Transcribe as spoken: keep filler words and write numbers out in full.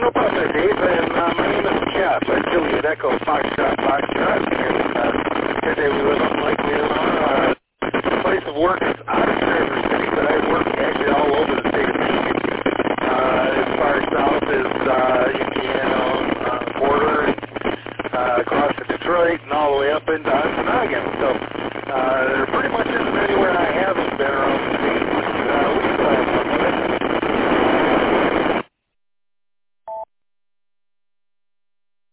about that, Dave, and uh, my name is Jeff. I Juliet Echo Foxtrot Foxtrot, and uh, today we live on Lake Leelanau. Uh, place of work is out of Traverse City, but I work actually all over the state of Michigan. Uh, as far south as uh, Indiana uh, border, and uh, across to Detroit, and all the way up into Okanagan. So uh, there are